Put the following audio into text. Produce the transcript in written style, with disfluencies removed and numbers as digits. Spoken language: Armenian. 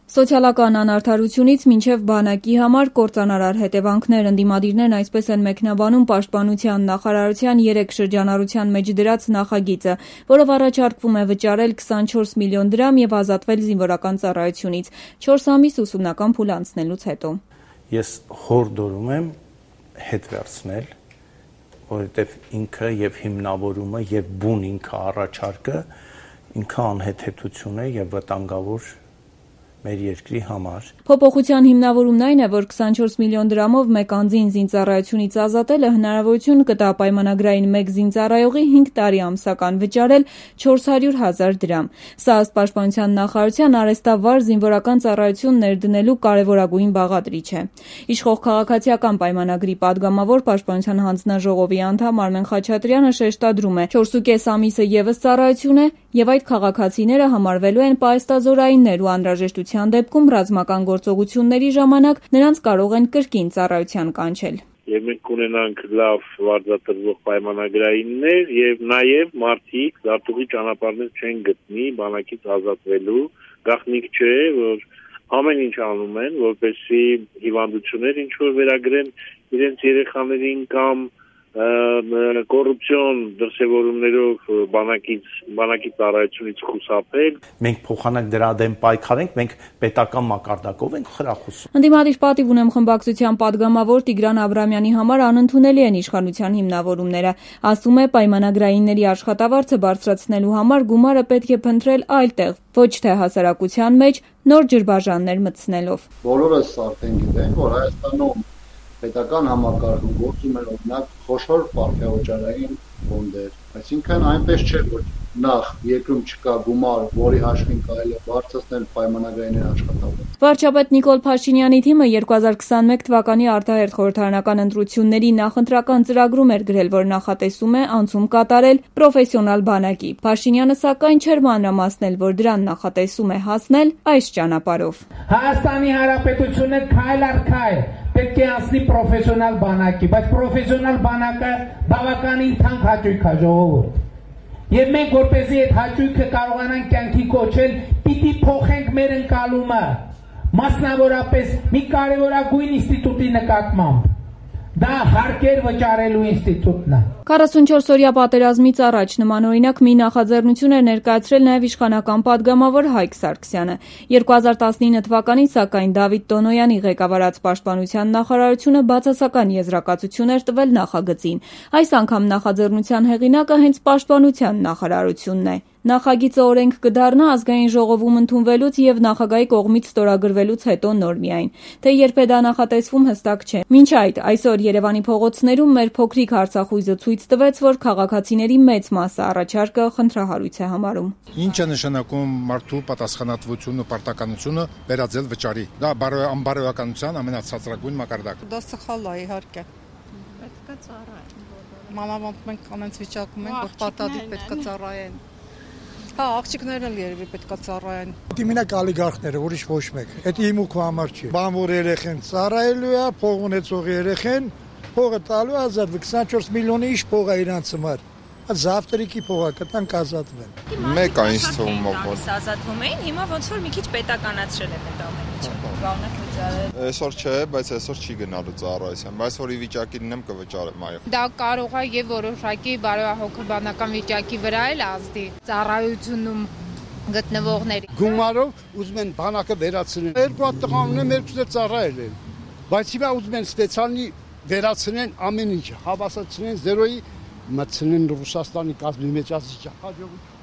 Սոցիալական անարդարությունից մինչև բանակի համար կործանարար հետևանքներ ընդդիմադիրներն այսպես են մեկնաբանում Պաշտպանության նախարարության 3 շրջանառության մեջ դրած նախագիծը, որով առաջարկվում է վճարել 24 միլիոն դրամ եւ ազատվել զինվորական ծառայությունից 4 ամիս ուսումնական փուլ անցնելուց հետո։ Ես հորդորում եմ հետ վերցնել, որովհետեւ ինքը եւ հիմնավորումը եւ բուն ինքը առաջարկը ինքը անհեթեթություն է եւ վտանգավոր մեր երկրի համար։ Փոփոխության հիմնավորումն այն է, որ 24 միլիոն դրամով մեկ անձին զինծառայությունից ազատելը հնարավորություն կտա պայմանագրային մեկ զինծառայողի 5 տարի ամսական վճարել 400,000 դրամ։ Սա ըստ Պաշտպանության նախարարության արհեստավար զինվորական ծառայություն ներդնելու կարևորագույն բաղադրիչ է։ Իշխող քաղաքացիական պայմանագրի падգամավոր Պաշտպանության հանձնաժողովի անդամ Արմեն Խաչատրյանը շեշտադրում է, 4.5 ամիսը եւս ծառայություն է եւ այդ քաղաքացիները համարվելու են պայստազորայիններ ու անհրաժեշտության դեպքում ռազմական գործողությունների ժամանակ նրանց կարող են կրկին ծառայության կանչել։ Եվ մենք կունենանք լավ վարձատրվող պայմանագրայիններ եւ նաեւ մարդիկ դատուղի ճանապարհներ չեն գտնի բանակից ազատվելու, գաղտնիք չէ, որ ամեն ինչ անում են, որպեսզի հիվանդություններ ինչ որ վերագրեն իրենց երեխաներին կամ կոռուպցիոն դրսևորումներով բանակի ծառայությունից խուսափել։ Մենք փոխանակ դրա դեմ պայքարենք, մենք պետական մակարդակով ենք խրախուսում։ Ընդդիմադիր պատիվ ունեմ խմբակցության падգամավոր Տիգրան Աբրամյանի համար անընդունելի են իշխանության հիմնավորումները։ Ասում է, պայմանագրայինների աշխատավարձը բարձրացնելու համար գումարը պետք է փնտրել այլ տեղ, ոչ թե հասարակության մեջ նոր ջրբաժաններ մտցնելով։ Բոլորս արդեն գիտենք, որ Հայաստանում պետական համակարգում գործում են օրինակ խոշոր պարբերօջարային ֆոնդեր, այսինքն այնպես չէ, որ նախ երկրում չկա գումար, որի հաշվին կարելի է բարձրացնել պայմանագրայինների աշխատավարձը։ Վարչապետ Նիկոլ Փաշինյանի թիմը 2021 թվականի արտահերթ խորհրդարանական ընտրությունների նախընտրական ծրագրում էր գրել, որ նախատեսում է անցում կատարել պրոֆեսիոնալ բանակի։ Փաշինյանը սակայն չէր մանրամասնել, որ դրան նախատեսում է հասնել այս ճանապարհով։ Հայաստանի Հանրապետությունը քայլ առ քայլ պետք է անցնի պրոֆեսիոնալ բանակի, բայց պրոֆեսիոնալ բանակը բավականին թանկ հաճույք է ժողովուրդ։ Եվ մենք որպեսզի այդ հաճույքը կարողանանք կյանքի կոչել, պիտի փոխենք մեր ընկալումը, մասնավորապես մի կարևորագույն ինստիտուտի նկատմամբ։ Դա հարկեր վճարելու ինստիտուտն է։ 44-օրյա պատերազմից առաջ նմանօրինակ մի նախաձեռնություն էր ներկայացրել նաև իշխանական падգամավոր Հայկ Սարգսյանը։ 2019 թվականին, սակայն, Դավիթ Տոնոյանի ղեկավարած Պաշտպանության նախարարությունը բացասական եզրակացություն էր տվել նախագծին։ Այս անգամ նախաձեռնության հեղինակը հենց Պաշտպանության նախարարությունն է։ Նախագիծը օրենք կդառնա ազգային ժողովում ընդունվելուց եւ նախագահի կողմից ստորագրվելուց հետո նոր միայն։ Թե երբ է դա նախատեսվում հստակ չէ։ Մինչ այդ, այսօր Երևանի փողոցներում մեր փոքրիկ Արցախույզը ցույց տվեց, որ քաղաքացիների մեծ մասը առաջարկը խնդրահարույց է համարում։ Ինչ է նշանակում մարդու պատասխանատվությունը, պարտականությունը վերածել վճարի։ Դա անբարոյականության ամենացածրագույն մակարդակը։ Դա սխալ է, իհարկե։ Պետք է ծառայեն։ Մանավանդ մենք անենց վիճակում ենք, որ պատադիր պետք է ծառայեն։ Հա, աղջիկներն էլ երևի պետք է ծառայեն։ Դի մենակ ալիգարխները, ուրիշ ոչ մեկ։ Դա իմ ու քո համար չի։ Բանվոր երեխեն ծառայելու է, փող ունեցող երեխեն փողը տալու ազատ 24 միլիոնի իշ փող է իրանց համար։ Զավտրիկի փողը կտան կազատվեն։ Մեկ այնց թվում ողջ ազատվում էին, հիմա ոնց որ մի քիչ պետականացրել են այդ ամեն ինչը։ Կանոնը վճարել։ Այսօր չէ, բայց այսօր չի գնալու ծառայության, բայց որ ի վիճակի լինեմ կվճարեմ, այո։ Դա կարող է եւ որոշակի բարոյահոգեբանական վիճակի վրա էլ ազդի ծառայությունում գտնվողների։ Գումարով ուզում են բանակը վերացնել։ Երկու հատ տղա ունեմ, երկուսը ծառայել են։ Բայց հիմա ուզում են սպեցիալի վերացնեն ամեն ինչ, հավասարացնեն 0-ի մտցնեն Ռուսաստանի կազմի մեջ ասիչ հաջողություն։